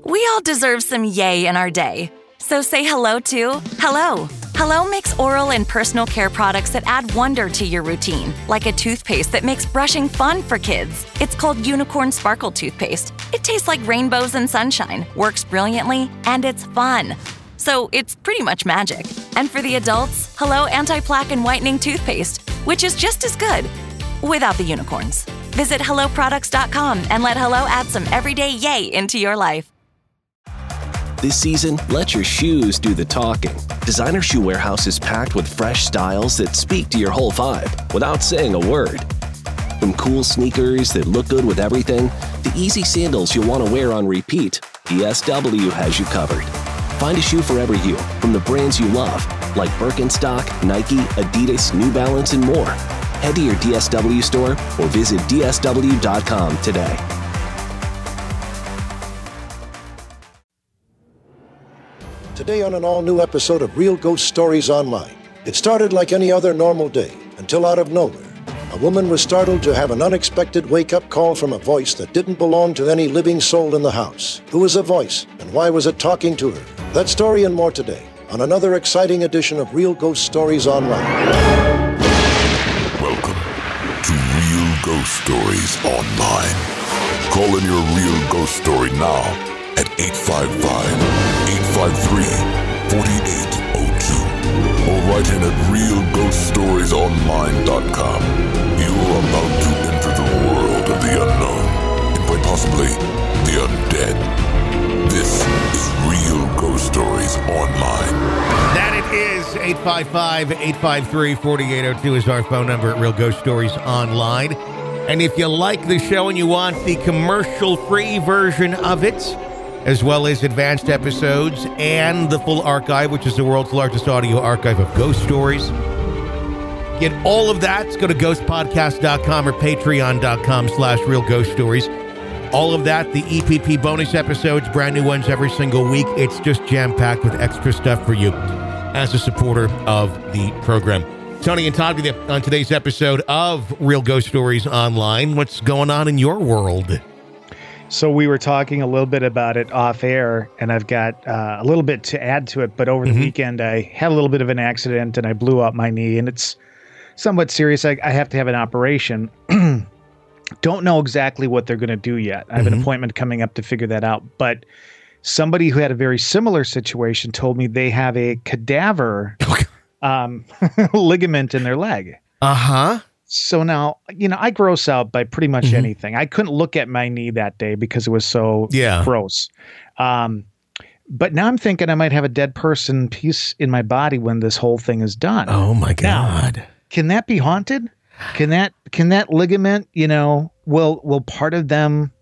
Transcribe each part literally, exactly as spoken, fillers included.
We all deserve some yay in our day. So say hello to Hello. Hello makes oral and personal care products that add wonder to your routine, like a toothpaste that makes brushing fun for kids. It's called Unicorn Sparkle Toothpaste. It tastes like rainbows and sunshine, works brilliantly, and it's fun. So it's pretty much magic. And for the adults, Hello Anti-Plaque and Whitening Toothpaste, which is just as good, without the unicorns. Visit hello products dot com and let Hello add some everyday yay into your life. This season, let your shoes do the talking. Designer Shoe Warehouse is packed with fresh styles that speak to your whole vibe without saying a word. From cool sneakers that look good with everything, to easy sandals you'll want to wear on repeat, D S W has you covered. Find a shoe for every you from the brands you love, like Birkenstock, Nike, Adidas, New Balance, and more. Head to your D S W store or visit D S W dot com today. Today on an all-new episode of Real Ghost Stories Online. It started like any other normal day, until out of nowhere, a woman was startled to have an unexpected wake-up call from a voice that didn't belong to any living soul in the house. Who was the voice, and why was it talking to her? That story and more today, on another exciting edition of Real Ghost Stories Online. Welcome to Real Ghost Stories Online. Call in your real ghost story now at eight five five, eight five three, four eight zero two or write in at real ghost stories online dot com. You are about to enter the world of the unknown and quite possibly the undead. This is Real Ghost Stories Online. That it is. eight five five, eight five three, four eight zero two is our phone number at Real Ghost Stories Online. And if you like the show and you want the commercial-free version of it, as well as advanced episodes and the full archive, which is the world's largest audio archive of ghost stories. Get all of that. Go to ghost podcast dot com or patreon dot com slash real ghost stories. All of that, the E P P bonus episodes, brand new ones every single week. It's just jam-packed with extra stuff for you as a supporter of the program. Tony and Todd with you on today's episode of Real Ghost Stories Online. What's going on in your world? So we were talking a little bit about it off air, and I've got uh, a little bit to add to it. But over the mm-hmm. weekend, I had a little bit of an accident, and I blew out my knee, and it's somewhat serious. I, I have to have an operation. Don't know exactly what they're going to do yet. I have mm-hmm. an appointment coming up to figure that out. But somebody who had a very similar situation told me they have a cadaver um, ligament in their leg. Uh-huh. So now, you know, I gross out by pretty much mm-hmm. anything. I couldn't look at my knee that day because it was so yeah. gross. Um, but now I'm thinking I might have a dead person piece in my body when this whole thing is done. Oh my God. Now, can that be haunted? Can that, can that ligament, you know, will, will part of them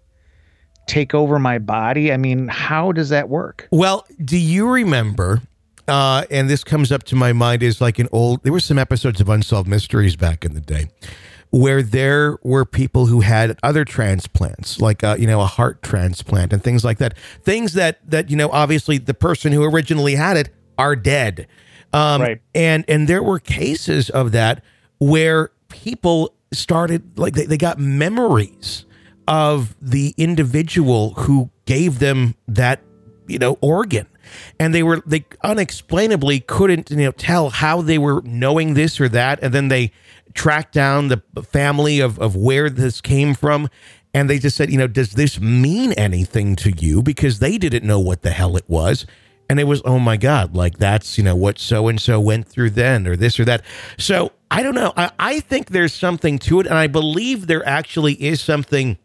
take over my body? I mean, how does that work? Well, do you remember, Uh, and this comes up to my mind is like an old, there were some episodes of Unsolved Mysteries back in the day where there were people who had other transplants, like, uh, you know, a heart transplant and things like that. Things that, that, you know, obviously the person who originally had it are dead. Um, right. And, and there were cases of that where people started, like they, they got memories of the individual who gave them that, you know, organ. And they were, they unexplainably couldn't, you know, tell how they were knowing this or that. And then they tracked down the family of, of where this came from. And they just said, you know, does this mean anything to you? Because they didn't know what the hell it was. And it was, oh my God, like that's, you know, what so-and-so went through then or this or that. So I don't know. I, I think there's something to it. And I believe there actually is something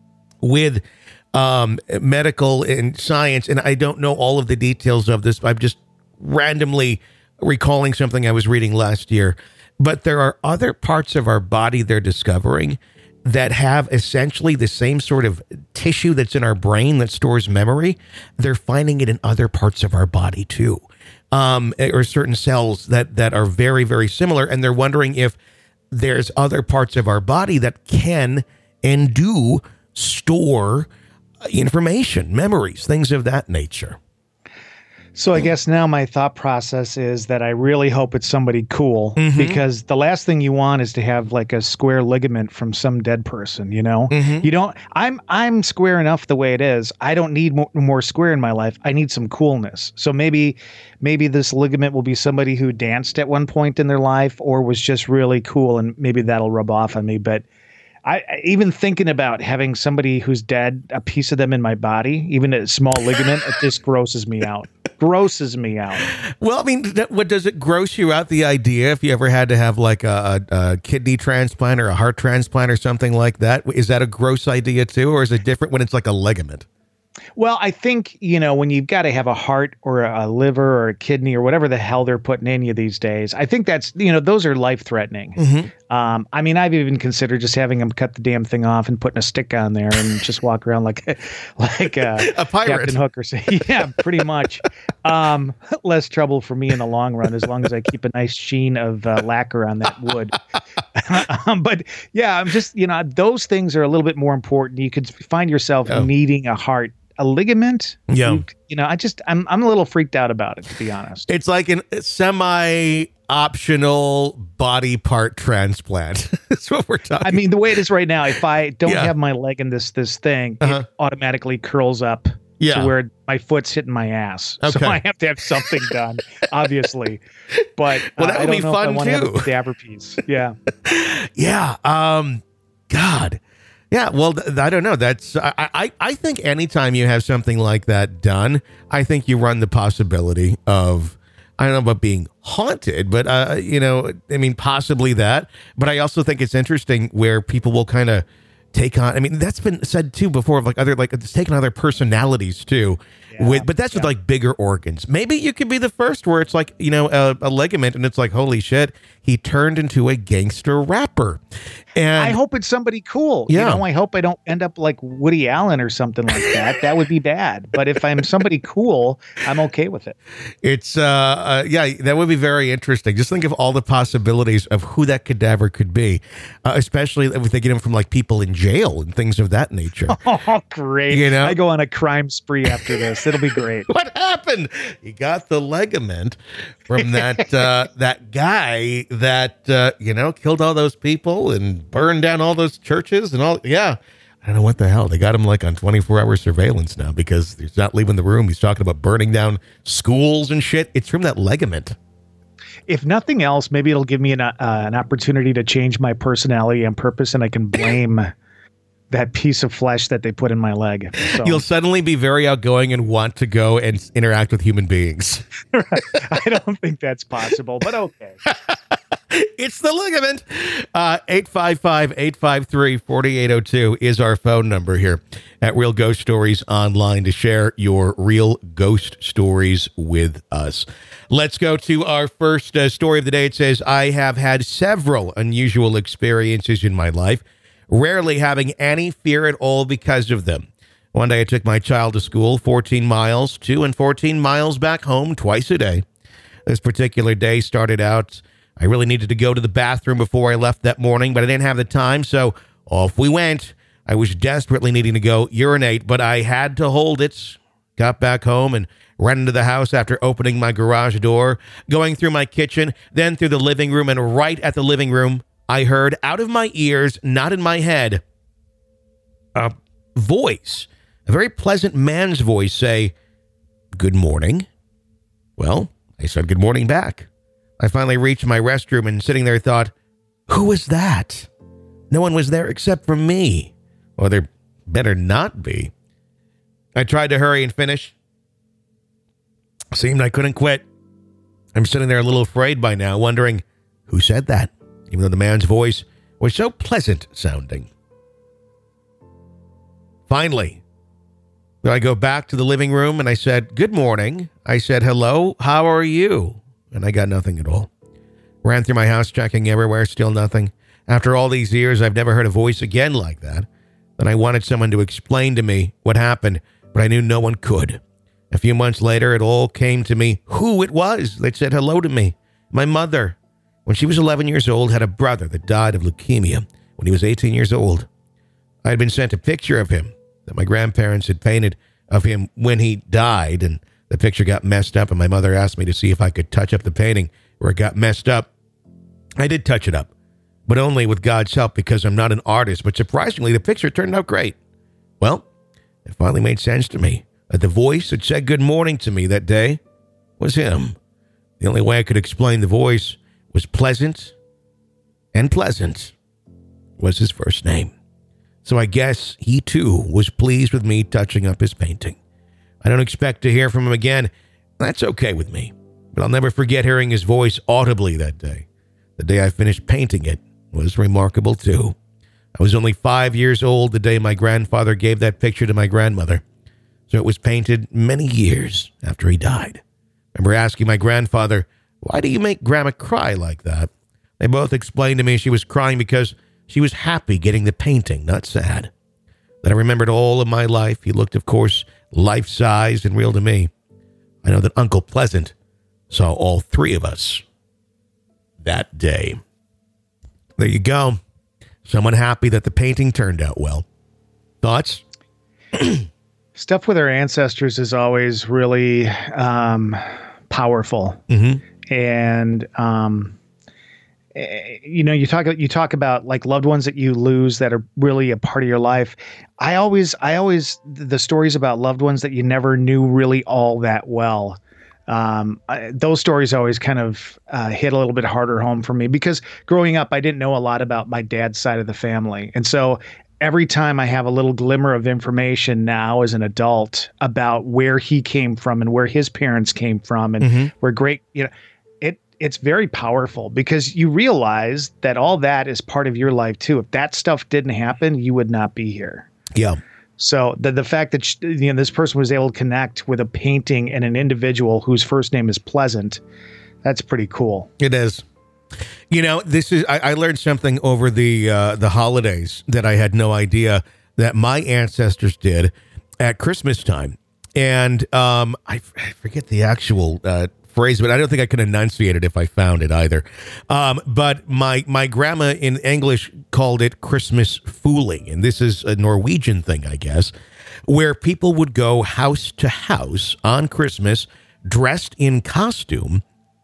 with Um, medical and science, and I don't know all of the details of this. I'm just randomly recalling something I was reading last year. But there are other parts of our body they're discovering that have essentially the same sort of tissue that's in our brain that stores memory. They're finding it in other parts of our body too, um, or certain cells that that are very, very similar. And they're wondering if there's other parts of our body that can and do store information, memories, things of that nature. So I guess now my thought process is that I really hope it's somebody cool, Mm-hmm. because the last thing you want is to have like a square ligament from some dead person, you know? Mm-hmm. You don't I'm I'm square enough the way it is. I don't need more, more square in my life. I need some coolness. So maybe maybe this ligament will be somebody who danced at one point in their life or was just really cool, and maybe that'll rub off on me. But I, even thinking about having somebody who's dead, a piece of them in my body, even a small ligament, it just grosses me out. Grosses me out. Well, I mean, th- what does it gross you out? The idea, if you ever had to have like a, a, a kidney transplant or a heart transplant or something like that, is that a gross idea too, or is it different when it's like a ligament? Well, I think, you know, when you've got to have a heart or a liver or a kidney or whatever the hell they're putting in you these days, I think that's, you know, those are life threatening. Mm-hmm. Um, I mean, I've even considered just having them cut the damn thing off and putting a stick on there and just walk around like, like uh, A pirate. Captain Hook or something. Yeah, pretty much. Um, less trouble for me in the long run, as long as I keep a nice sheen of uh, lacquer on that wood. um, but yeah, I'm just, you know, those things are a little bit more important. You could find yourself Oh. needing a heart. A ligament, Yeah. you, you know, I just, I'm, I'm a little freaked out about it, to be honest. It's like an semi-optional body part transplant. That's what we're talking. I mean, the way it is right now, if I don't Yeah. have my leg in this this thing, Uh-huh. it automatically curls up Yeah. to where my foot's hitting my ass. Okay. So I have to have something done, obviously. But Well, uh, that I would don't be know fun, if I want to have too. a cadaver piece. Yeah. Yeah. Um, God. Yeah. Well, th- I don't know. That's I, I. I think anytime you have something like that done, I think you run the possibility of, I don't know about being haunted, but uh, you know, I mean, possibly that. But I also think it's interesting where people will kind of take on. I mean, that's been said too before of like other like it's taken other personalities too. Yeah, with but that's with yeah. like bigger organs. Maybe you could be the first where it's like, you know, a, a ligament and it's like, holy shit, he turned into a gangster rapper. And I hope it's somebody cool. Yeah. You know, I hope I don't end up like Woody Allen or something like that. That would be bad. But if I'm somebody cool, I'm okay with it. It's uh, uh yeah, that would be very interesting. Just think of all the possibilities of who that cadaver could be, uh, especially if they get him from like people in jail and things of that nature. Oh, great. You know? I go on a crime spree after this. It'll be great. What happened? He got the ligament from that uh, that guy that uh, you know killed all those people and burned down all those churches and all. Yeah, I don't know what the hell they got him like on twenty-four hour surveillance now because he's not leaving the room. He's talking about burning down schools and shit. It's from that ligament. If nothing else, maybe it'll give me an, uh, an opportunity to change my personality and purpose, and I can blame that piece of flesh that they put in my leg. So, You'll suddenly be very outgoing and want to go and interact with human beings. I don't think that's possible, but okay. It's the ligament. Uh, eight five five, eight five three, four eight zero two is our phone number here at Real Ghost Stories Online to share your real ghost stories with us. Let's go to our first uh, story of the day. It says, I have had several unusual experiences in my life, rarely having any fear at all because of them. One day I took my child to school, fourteen miles to and fourteen miles back home twice a day. This particular day started out, I really needed to go to the bathroom before I left that morning, but I didn't have the time, so off we went. I was desperately needing to go urinate, but I had to hold it. Got back home and ran into the house after opening my garage door, going through my kitchen, then through the living room, and right at the living room, I heard out of my ears, not in my head, a voice, a very pleasant man's voice say, "Good morning." Well, I said good morning back. I finally reached my restroom and sitting there thought, who was that? No one was there except for me. Or there better not be. I tried to hurry and finish. Seemed I couldn't quit. I'm sitting there a little afraid by now, wondering who said that, even though the man's voice was so pleasant sounding. Finally, I go back to the living room and I said, good morning. I said, hello, how are you? And I got nothing at all. Ran through my house checking everywhere, still nothing. After all these years, I've never heard a voice again like that. Then I wanted someone to explain to me what happened, but I knew no one could. A few months later, it all came to me who it was that said hello to me. My mother. When she was eleven years old, had a brother that died of leukemia when he was eighteen years old. I had been sent a picture of him that my grandparents had painted of him when he died, and the the picture got messed up, and my mother asked me to see if I could touch up the painting where it got messed up. I did touch it up, but only with God's help because I'm not an artist. But surprisingly, the picture turned out great. Well, it finally made sense to me that the voice that said good morning to me that day was him. The only way I could explain the voice was pleasant, and pleasant was his first name. So I guess he too was pleased with me touching up his painting. I don't expect to hear from him again. That's okay with me. But I'll never forget hearing his voice audibly that day. The day I finished painting it was remarkable too. I was only five years old the day my grandfather gave that picture to my grandmother. So it was painted many years after he died. I remember asking my grandfather, why do you make Grandma cry like that? They both explained to me she was crying because she was happy getting the painting, not sad. That I remembered all of my life. He looked, of course, life-size and real to me. I know that Uncle Pleasant saw all three of us that day. There you go. Someone happy that the painting turned out well. Thoughts? Stuff with our ancestors is always really um, powerful. Mm-hmm. And, um, you know, you talk, you talk about like loved ones that you lose that are really a part of your life. I always, I always, the stories about loved ones that you never knew really all that well. Um, I, those stories always kind of uh, hit a little bit harder home for me because growing up, I didn't know a lot about my dad's side of the family. And so every time I have a little glimmer of information now as an adult about where he came from and where his parents came from and mm-hmm. where great, you know, it, it's very powerful because you realize that all that is part of your life too. If that stuff didn't happen, you would not be here. Yeah. So the the fact that she, you know, this person was able to connect with a painting and an individual whose first name is Pleasant, that's pretty cool. It is. You know, this is I, I learned something over the uh, the holidays that I had no idea that my ancestors did at Christmas time, and um, I, I forget the actual uh, phrase, but I don't think I could enunciate it if I found it either. Um, but my my grandma in English called it Christmas fooling, and this is a Norwegian thing, I guess, where people would go house to house on Christmas dressed in costume,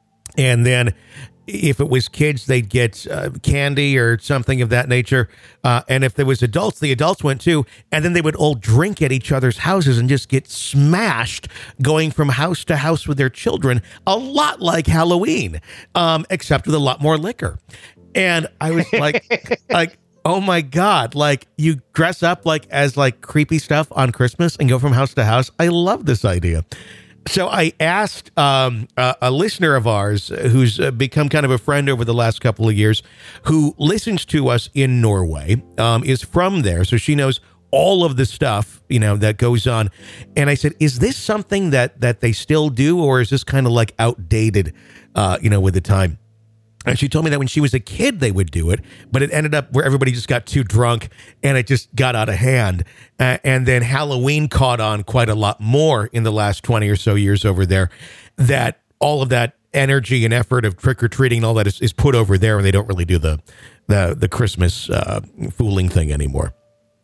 and then if it was kids, they'd get uh, candy or something of that nature. Uh, and if there was adults, the adults went too. And then they would all drink at each other's houses and just get smashed going from house to house with their children, a lot like Halloween, um, except with a lot more liquor. And I was like, like, oh my God, like you dress up like as like creepy stuff on Christmas and go from house to house. I love this idea. So I asked um, a, a listener of ours who's become kind of a friend over the last couple of years, who listens to us in Norway, um, is from there. So she knows all of the stuff, you know, that goes on. And I said, is this something that that they still do, or is this kind of like outdated, uh, you know, with the time? And she told me that when she was a kid, they would do it, but it ended up where everybody just got too drunk and it just got out of hand. Uh, and then Halloween caught on quite a lot more in the last twenty or so years over there, that all of that energy and effort of trick-or-treating and all that is, is put over there, and they don't really do the the, the Christmas uh, fooling thing anymore.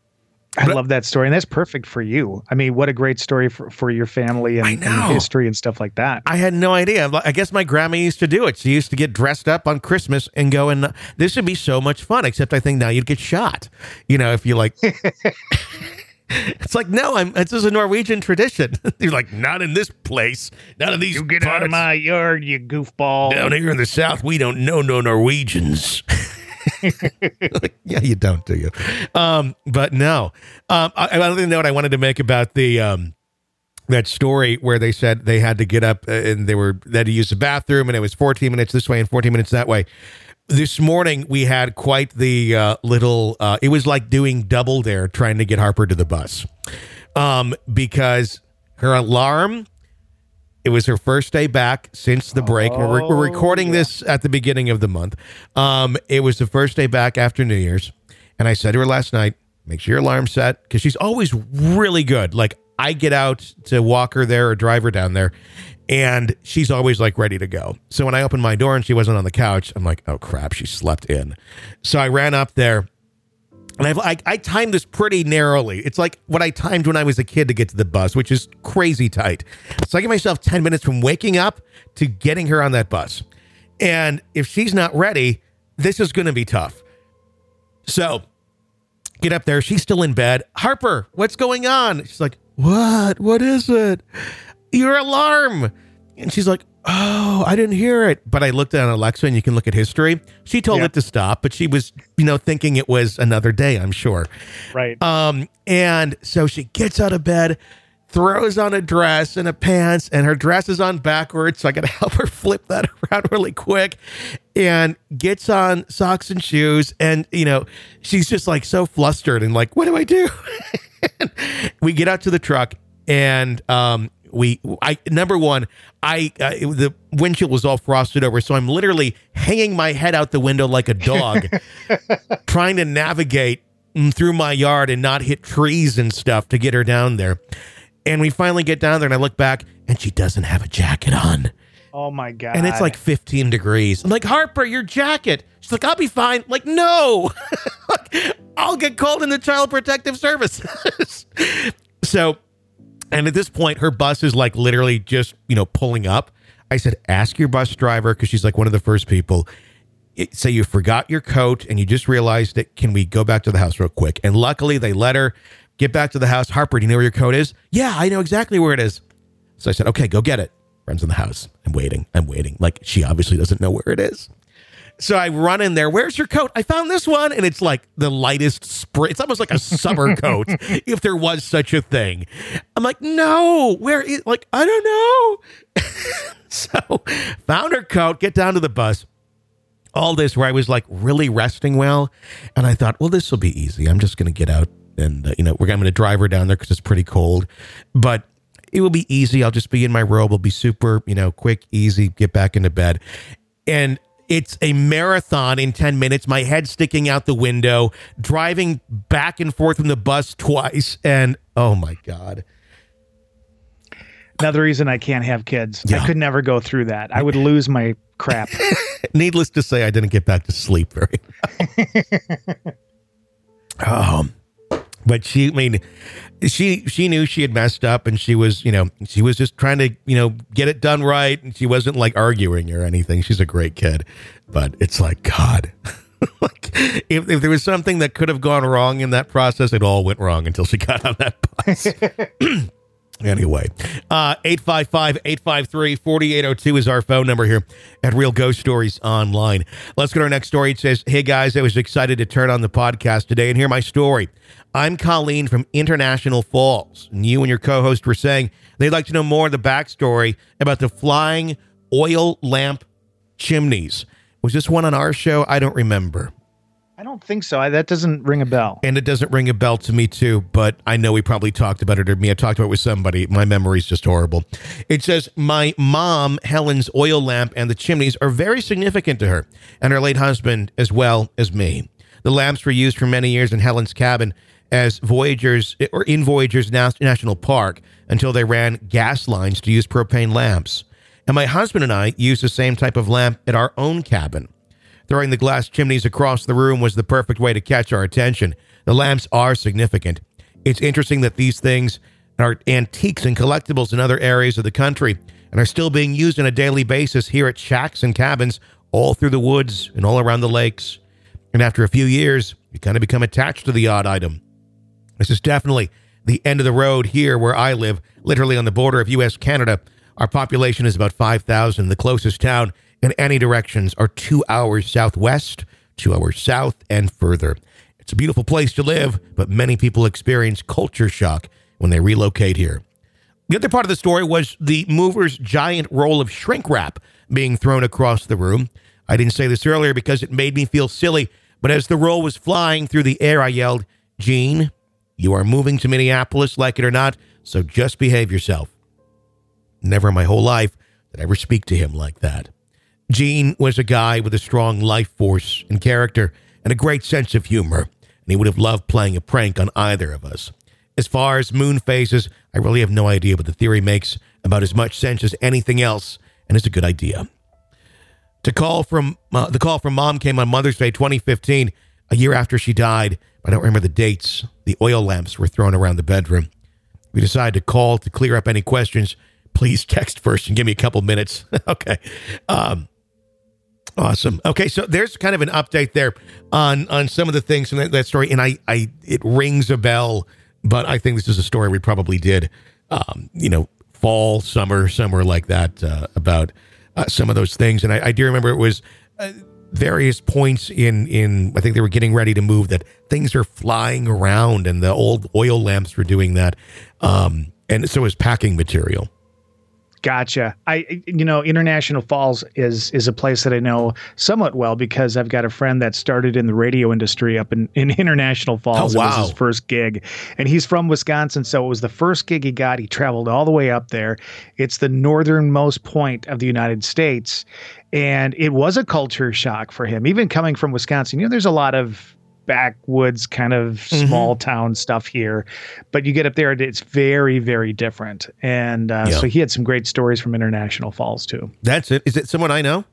I love that story, and that's perfect for you. I mean, what a great story for, for your family and, and history and stuff like that. I had no idea. I guess my grandma used to do it. She used to get dressed up on Christmas and go, and this would be so much fun, except I think now you'd get shot. You know, if you like... It's like, no, I'm. This is a Norwegian tradition. You're like, not in this place. None of these You get parts. out of my yard, you goofball. Down here in the South, we don't know no Norwegians. Yeah, you don't, do you? Um, but no. Um, I, I don't even know what I wanted to make about the um, that story where they said they had to get up and they were they had to use the bathroom, and it was fourteen minutes this way and fourteen minutes that way. This morning, we had quite the uh, little, uh, it was like doing double dare trying to get Harper to the bus, um, because her alarm, it was her first day back since the break. Oh, we're, we're recording yeah. this at the beginning of the month. Um, it was the first day back after New Year's. And I said to her last night, make sure your alarm's set, because she's always really good. Like, I get out to walk her there or drive her down there, and she's always like ready to go. So when I opened my door and she wasn't on the couch, I'm like, oh crap, she slept in. So I ran up there And I've, I, I timed this pretty narrowly. It's like what I timed when I was a kid to get to the bus, which is crazy tight. So I give myself ten minutes from waking up to getting her on that bus. And if she's not ready, this is going to be tough. So get up there. She's still in bed. Harper, what's going on? She's like, what? What is it? Your alarm. And she's like, oh, I didn't hear it. But I looked at Alexa, and you can look at history. She told Yep. it to stop, but she was, you know, thinking it was another day, I'm sure. Right. Um, and so she gets out of bed, throws on a dress and a pants, and her dress is on backwards. So I got to help her flip that around really quick, and gets on socks and shoes. And, you know, she's just like so flustered and like, what do I do? We get out to the truck, and, um, We, I, number one, I, uh, it, the windshield was all frosted over. So I'm literally hanging my head out the window like a dog, trying to navigate through my yard and not hit trees and stuff to get her down there. And we finally get down there, and I look back, and she doesn't have a jacket on. Oh my God. And it's like fifteen degrees. I'm like, Harper, your jacket. She's like, I'll be fine. Like, no, like, I'll get called in the Child Protective Services. So, and at this point, her bus is like literally just, you know, pulling up. I said, ask your bus driver, because she's like one of the first people. It, say you forgot your coat and you just realized it. Can we go back to the house real quick? And luckily, they let her get back to the house. Harper, do you know where your coat is? Yeah, I know exactly where it is. So I said, okay, go get it. Runs in the house. I'm waiting. I'm waiting. Like, she obviously doesn't know where it is. So I run in there. Where's your coat? I found this one. And it's like the lightest spring. It's almost like a summer coat, if there was such a thing. I'm like, no, where is, like, I don't know. So found her coat, get down to the bus. All this where I was like really resting well. And I thought, well, this will be easy. I'm just going to get out and, uh, you know, we're going to drive her down there because it's pretty cold. But it will be easy. I'll just be in my robe. It'll be super, you know, quick, easy, get back into bed. And it's a marathon in ten minutes. My head sticking out the window, driving back and forth from the bus twice. And oh my God. Another reason I can't have kids. Yeah. I could never go through that. I would lose my crap. Needless to say, I didn't get back to sleep very well. um, but she, I mean, she, she knew she had messed up, and she was, you know, she was just trying to, you know, get it done right. And she wasn't like arguing or anything. She's a great kid, but it's like, God, like if, if there was something that could have gone wrong in that process, it all went wrong until she got on that bus. Anyway, uh, eight five five, eight five three, four eight zero two is our phone number here at Real Ghost Stories Online. Let's go to our next story. It says, hey guys, I was excited to turn on the podcast today and hear my story. I'm Colleen from International Falls, and you and your co-host were saying they'd like to know more of the backstory about the flying oil lamp chimneys. Was this one on our show? I don't remember. I don't think so. I, that doesn't ring a bell. And it doesn't ring a bell to me too, but I know we probably talked about it, or me, I talked about it with somebody. My memory's just horrible. It says, my mom, Helen's oil lamp and the chimneys are very significant to her and her late husband, as well as me. The lamps were used for many years in Helen's cabin as Voyagers, or in Voyagers National Park, until they ran gas lines to use propane lamps. And my husband and I used the same type of lamp at our own cabin. Throwing the glass chimneys across the room was the perfect way to catch our attention. The lamps are significant. It's interesting that these things are antiques and collectibles in other areas of the country and are still being used on a daily basis here at shacks and cabins all through the woods and all around the lakes. And after a few years, you kind of become attached to the odd item. This is definitely the end of the road here where I live, literally on the border of U S Canada. Our population is about five thousand. The closest town in any directions are two hours southwest, two hours south, and further. It's a beautiful place to live, but many people experience culture shock when they relocate here. The other part of the story was the movers' giant roll of shrink wrap being thrown across the room. I didn't say this earlier because it made me feel silly, but as the roll was flying through the air, I yelled, Gene, you are moving to Minneapolis, like it or not, so just behave yourself. Never in my whole life did I ever speak to him like that. Gene was a guy with a strong life force and character and a great sense of humor, and he would have loved playing a prank on either of us. As far as moon phases, I really have no idea, but the theory makes about as much sense as anything else, and it's a good idea. To call from uh, the call from Mom came on Mother's Day twenty fifteen. A year after she died, I don't remember the dates, the oil lamps were thrown around the bedroom. We decided to call to clear up any questions. Please text first and give me a couple minutes. Okay. Um, awesome. Okay, so there's kind of an update there on on some of the things in that, that story, and I, I it rings a bell, but I think this is a story we probably did, um, you know, fall, summer, somewhere like that, uh, about uh, some of those things. And I, I do remember it was uh, various points in, in, I think they were getting ready to move, that things are flying around, and the old oil lamps were doing that. Um, and so is packing material. Gotcha. I, you know, International Falls is is a place that I know somewhat well because I've got a friend that started in the radio industry up in, in International Falls. Oh, wow. It was his first gig. And he's from Wisconsin, so it was the first gig he got. He traveled all the way up there. It's the northernmost point of the United States. And it was a culture shock for him, even coming from Wisconsin. You know, there's a lot of backwoods kind of Mm-hmm. small town stuff here, but you get up there and it's very, very different. And uh, Yeah. so he had some great stories from International Falls too. That's it. Is it someone I know?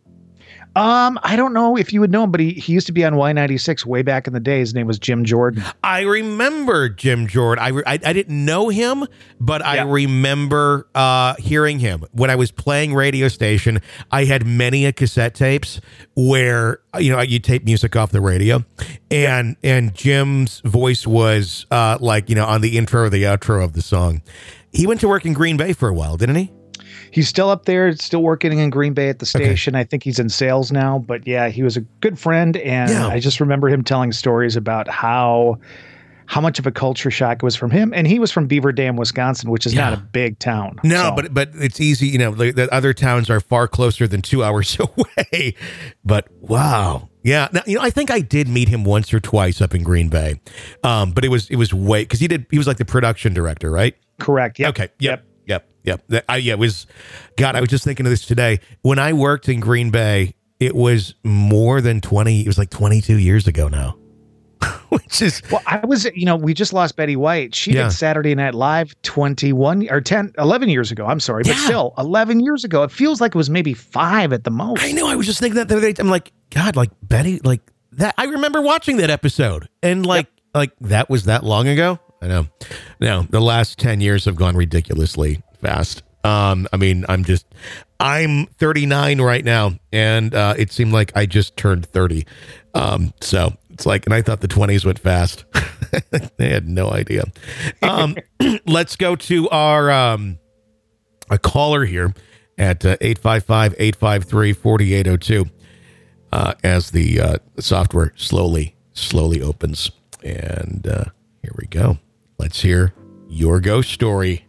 Um, I don't know if you would know him, but he, he used to be on Y ninety-six way back in the day. His name was Jim Jordan. I remember Jim Jordan. I, re- I, I didn't know him, but I Yeah. remember uh, hearing him. When I was playing radio station, I had many a cassette tapes where, you know, you tape music off the radio, and and Jim's voice was uh, like, you know, on the intro or the outro of the song. He went to work in Green Bay for a while, didn't he? He's still up there, still working in Green Bay at the station. I think he's in sales now, but yeah, he was a good friend. And Yeah. I just remember him telling stories about how, how much of a culture shock it was from him. And he was from Beaver Dam, Wisconsin, which is Yeah. not a big town. No, So- but but it's easy. You know, the, the other towns are far closer than two hours away. But wow, yeah. Now, you know, I think I did meet him once or twice up in Green Bay, um, but it was it was way because he did he was like the production director, right? correct. Yep. Okay. Yep. Yep. Yep. That, I, yeah. It was. God, I was just thinking of this today. When I worked in Green Bay, it was more than twenty. It was like twenty-two years ago now. Which is Well, I was, you know, we just lost Betty White. She Yeah. did Saturday Night Live twenty-one or ten, eleven years ago. I'm sorry, but Yeah. still eleven years ago. It feels like it was maybe five at the most. I know. I was just thinking that the other day. I'm like, God, like Betty, like that. I remember watching that episode, and like, like that was that long ago. I know. No, the last ten years have gone ridiculously fast. Um, I mean, I'm just, I'm thirty-nine right now, and uh, it seemed like I just turned thirty. Um, so it's like, and I thought the twenties went fast. They had no idea. Um, let's go to our um, a caller here at uh, eight five five, eight five three, four eight zero two uh, as the uh, software slowly, slowly opens. And uh, here we go. Let's hear your ghost story.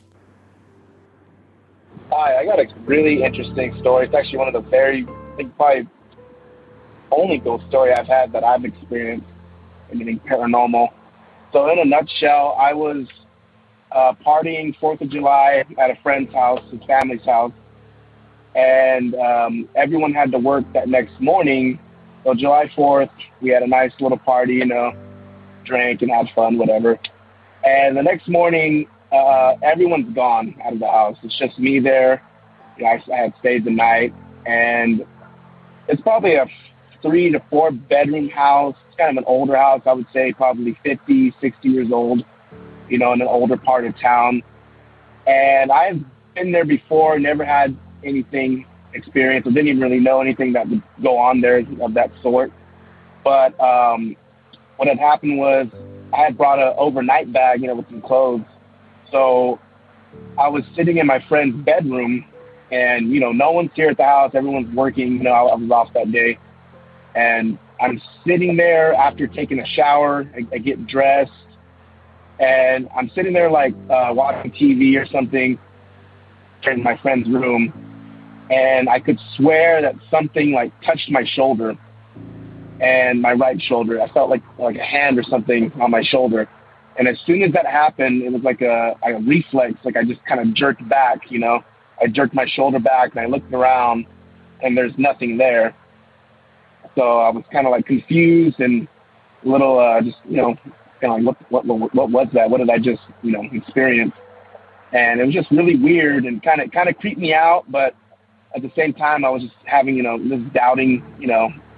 Hi, I got a really interesting story. It's actually one of the very, I think probably only ghost story I've had that I've experienced in anything paranormal. So in a nutshell, I was uh, partying fourth of July at a friend's house, his family's house, and um, everyone had to work that next morning. So July fourth, we had a nice little party, you know, drank and had fun, whatever. And the next morning, uh, everyone's gone out of the house. It's just me there. You know, I, I had stayed the night, and it's probably a three to four bedroom house. It's kind of an older house, I would say, probably fifty, sixty years old, you know, in an older part of town. And I've been there before, never had anything experienced. I didn't even really know anything that would go on there of that sort. But um, what had happened was I had brought an overnight bag, you know, with some clothes. So I was sitting in my friend's bedroom, and, you know, no one's here at the house. Everyone's working. You know, I, I was off that day. And I'm sitting there after taking a shower. I, I get dressed, and I'm sitting there, like, uh, watching T V or something in my friend's room. And I could swear that something, like, touched my shoulder and my right shoulder. I felt like like a hand or something on my shoulder. And as soon as that happened, it was like a, a reflex. Like I just kind of jerked back, you know. I jerked my shoulder back, and I looked around, and there's nothing there. So I was kind of like confused and a little, uh, just, you know, kind of like, what, what, what, what was that? What did I just, you know, experience? And it was just really weird and kind of, kind of creeped me out. But at the same time, I was just having, you know, this doubting, you know,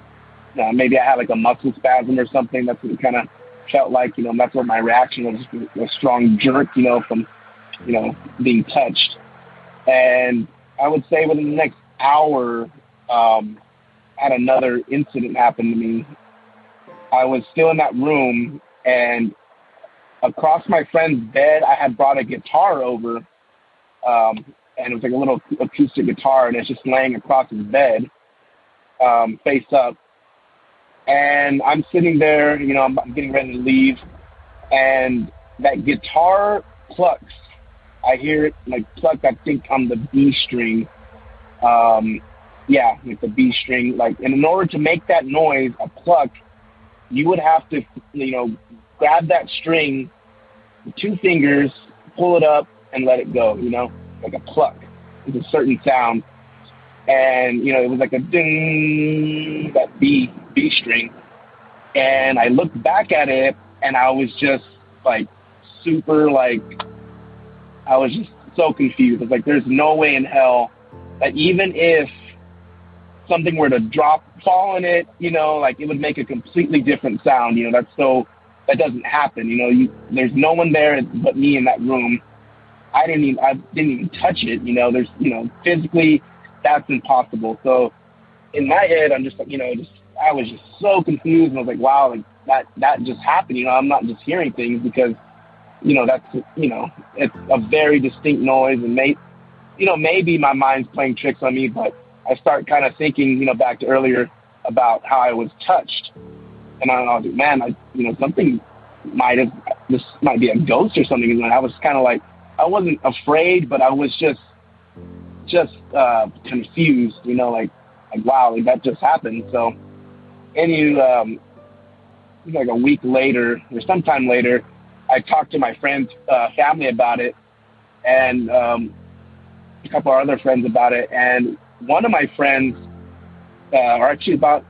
uh, maybe I had like a muscle spasm or something. That's what it kind of felt like. You know, that's what my reaction was, a strong jerk, you know, from, you know, being touched. And I would say within the next hour, um, I had another incident happen to me. I was still in that room, and across my friend's bed, I had brought a guitar over, um, and it was like a little acoustic guitar, and it's just laying across his bed, um, face up. And I'm sitting there, you know, I'm, I'm getting ready to leave, and that guitar plucks. I hear it like pluck, I think, on the B string. Um, yeah, with the B string. Like, and in order to make that noise, a pluck, you would have to, you know, grab that string with two fingers, pull it up, and let it go, you know, like a pluck. It's a certain sound. And, you know, it was like a ding, that B, B string. And I looked back at it, and I was just, like, super, like, I was just so confused. I was like, there's no way in hell that even if something were to drop, fall in it, you know, like it would make a completely different sound. You know, that's so, that doesn't happen. You know, you, there's no one there but me in that room. I didn't even, I didn't even touch it. You know, there's, you know, physically that's impossible. So in my head, I'm just like, you know, just, I was just so confused. And I was like, wow, like that, that just happened. You know, I'm not just hearing things because, you know, that's, you know, it's a very distinct noise, and may, you know, maybe my mind's playing tricks on me, but I start kind of thinking, you know, back to earlier about how I was touched. And I was like, man, I, you know, something might have, this might be a ghost or something. And I was kind of like, I wasn't afraid, but I was just, just uh, confused, you know, like, like, wow, like that just happened. So, any, um, like a week later or sometime later, I talked to my friend's uh, family about it, and um, a couple of other friends about it. And one of my friends, uh, or actually about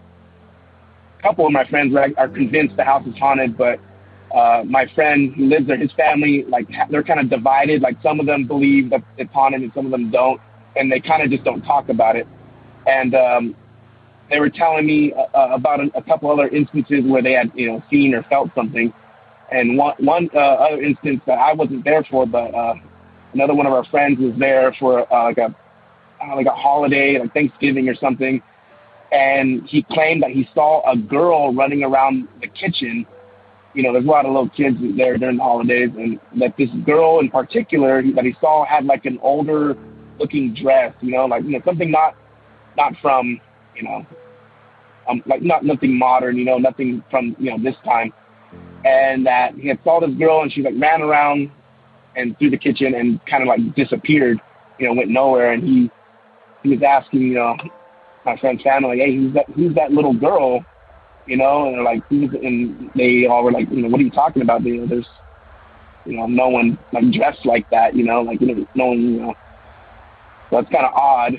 a couple of my friends are, are convinced the house is haunted, but uh, my friend who lives there, his family, like they're kind of divided. Like some of them believe that it's haunted and some of them don't, and they kind of just don't talk about it. And um, they were telling me uh, about a, a couple other instances where they had, you know, seen or felt something. And one, one uh, other instance that I wasn't there for, but uh, another one of our friends was there for uh, like a uh, like a holiday, like Thanksgiving or something. And he claimed that he saw a girl running around the kitchen. You know, there's a lot of little kids there during the holidays, and that this girl in particular that he saw had like an older looking dress. You know, like you know something not not from you know um, like not nothing modern. You know, nothing from you know this time. And that he had saw this girl, and she like ran around and through the kitchen and kind of like disappeared, you know, went nowhere. And he he was asking, you know, my friend's family, like, hey, who's that? Who's that little girl? You know, and they're like, who's? And they all were like, you know, what are you talking about? You know, there's, you know, no one like dressed like that. You know, like you know, no one, you know. So that's kind of odd.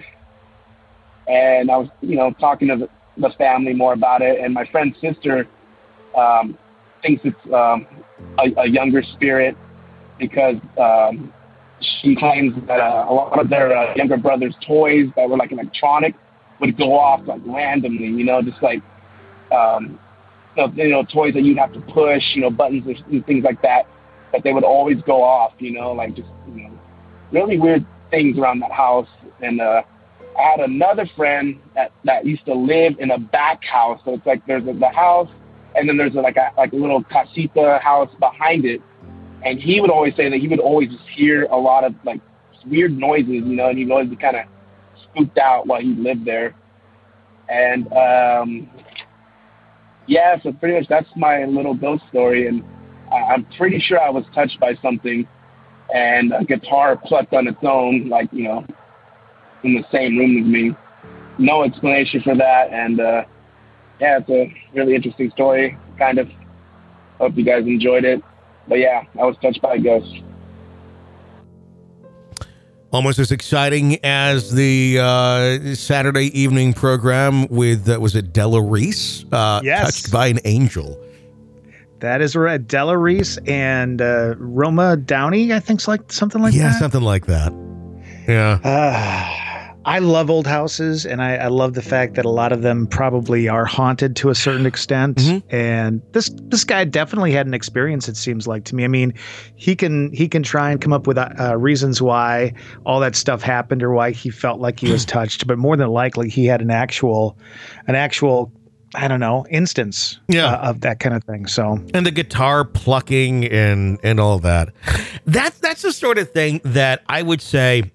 And I was, you know, talking to the, the family more about it, and my friend's sister. Um, thinks it's um, a, a younger spirit because um, she claims that uh, a lot of their uh, younger brother's toys that were like electronic would go off like randomly, you know, just like, um, you, know, you know, toys that you'd have to push, you know, buttons and things like that, that they would always go off, you know, like just, you know, really weird things around that house. And uh, I had another friend that, that used to live in a back house. So it's like there's a, the house, and then there's a, like a like a little casita house behind it, and he would always say that he would always just hear a lot of like weird noises, you know, and he'd always be kind of spooked out while he lived there. And um, yeah, so pretty much that's my little ghost story, and I'm pretty sure I was touched by something, and a guitar plucked on its own, like you know, in the same room as me. No explanation for that, and. Uh, Yeah, it's a really interesting story, kind of. Hope you guys enjoyed it. But yeah, I was touched by a ghost. Almost as exciting as the uh, Saturday evening program with, uh, was it Della Reese? Uh, yes. Touched by an Angel. That is right. Della Reese and uh, Roma Downey, I think, like something like yeah, that. Yeah, something like that. Yeah. Uh, I love old houses, and I, I love the fact that a lot of them probably are haunted to a certain extent. Mm-hmm. And this this guy definitely had an experience, it seems like to me. I mean, he can he can try and come up with uh, reasons why all that stuff happened or why he felt like he was touched, but more than likely he had an actual an actual I don't know instance yeah. uh, of that kind of thing. So and the guitar plucking and and all that. That's that's the sort of thing that I would say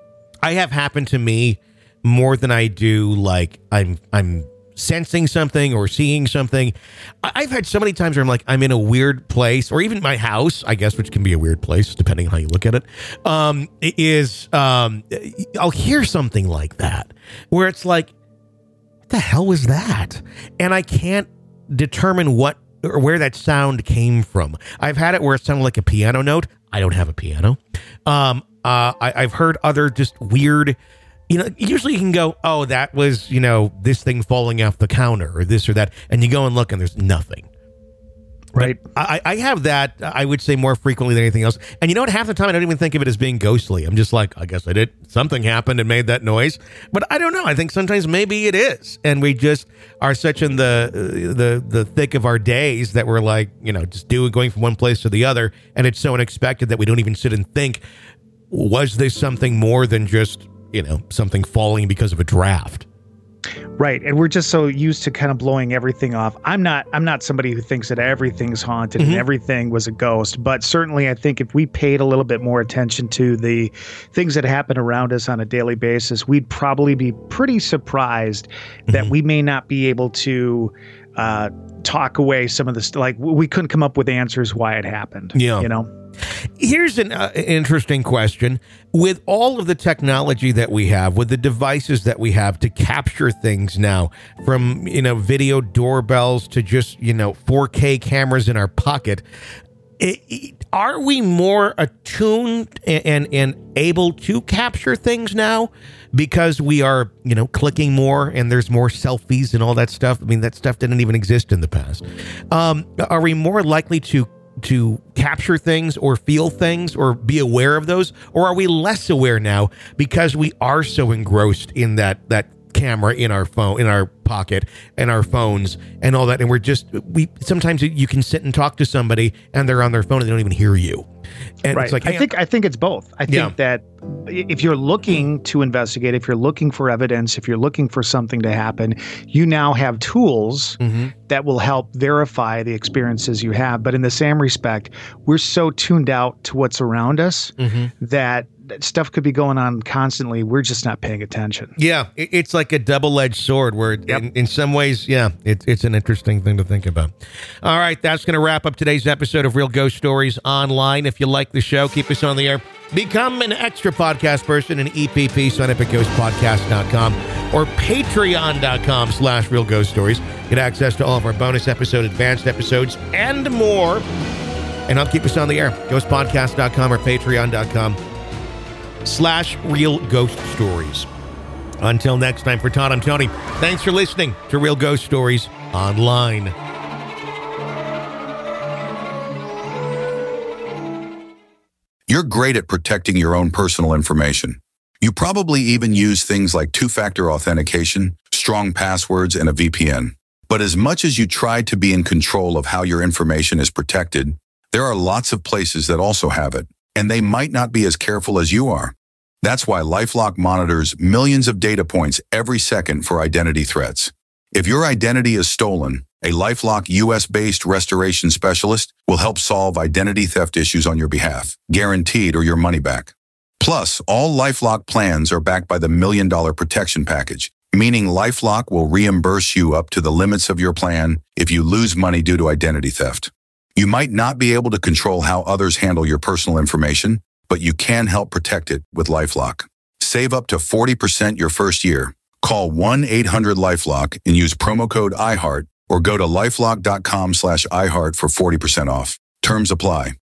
I have happened to me more than I do like I'm I'm sensing something or seeing something. I've had so many times where I'm like I'm in a weird place, or even my house, I guess, which can be a weird place depending on how you look at it. Um, it is um, I'll hear something like that where it's like, what the hell was that? And I can't determine what or where that sound came from. I've had it where it sounded like a piano note. I don't have a piano. Um, Uh, I, I've heard other just weird, you know, usually you can go, oh, that was, you know, this thing falling off the counter or this or that. And you go and look and there's nothing. Right. I, I have that, I would say, more frequently than anything else. And you know what? Half the time I don't even think of it as being ghostly. I'm just like, I guess I did. Something happened and made that noise. But I don't know. I think sometimes maybe it is. And we just are such in the the the thick of our days that we're like, you know, just doing going from one place to the other. And it's so unexpected that we don't even sit and think, was this something more than just, you know, something falling because of a draft? Right. And we're just so used to kind of blowing everything off. I'm not I'm not somebody who thinks that everything's haunted mm-hmm. and everything was a ghost. But certainly I think if we paid a little bit more attention to the things that happen around us on a daily basis, we'd probably be pretty surprised mm-hmm. that we may not be able to uh, talk away some of the st- like we couldn't come up with answers why it happened. Yeah. You know? Here's an uh, interesting question. With all of the technology that we have, with the devices that we have to capture things now, from, you know, video doorbells to just, you know, four K cameras in our pocket, it, it, are we more attuned and, and, and able to capture things now because we are, you know, clicking more and there's more selfies and all that stuff? I mean, that stuff didn't even exist in the past. Um, are we more likely to to capture things or feel things or be aware of those? Or are we less aware now because we are so engrossed in that that camera in our phone, in our pocket, and our phones and all that? And we're just, we sometimes you can sit and talk to somebody and they're on their phone and they don't even hear you. And right. It's like, I think I think it's both. I think yeah. that if you're looking to investigate, if you're looking for evidence, if you're looking for something to happen, you now have tools mm-hmm. that will help verify the experiences you have. But in the same respect, we're so tuned out to what's around us mm-hmm. that stuff could be going on constantly. We're just not paying attention. Yeah, it's like a double-edged sword where yep. in, in some ways, yeah, it, it's an interesting thing to think about. All right, that's going to wrap up today's episode of Real Ghost Stories Online. If you like the show, keep us on the air. Become an extra podcast person in E P P, sign up at ghost podcast dot com or patreon dot com slash real ghost stories. Get access to all of our bonus episodes, advanced episodes, and more. And help keep us on the air. ghost podcast dot com or patreon dot com slash real ghost stories. Until next time, for Todd, I'm Tony. Thanks for listening to Real Ghost Stories Online. You're great at protecting your own personal information. You probably even use things like two-factor authentication, strong passwords, and a V P N. But as much as you try to be in control of how your information is protected, there are lots of places that also have it, and they might not be as careful as you are. That's why LifeLock monitors millions of data points every second for identity threats. If your identity is stolen, a LifeLock U S-based restoration specialist will help solve identity theft issues on your behalf, guaranteed or your money back. Plus, all LifeLock plans are backed by the Million Dollar Protection Package, meaning LifeLock will reimburse you up to the limits of your plan if you lose money due to identity theft. You might not be able to control how others handle your personal information, but you can help protect it with LifeLock. Save up to forty percent your first year. Call one eight hundred LifeLock and use promo code I heart or go to lifelock dot com slash iHeart for forty percent off. Terms apply.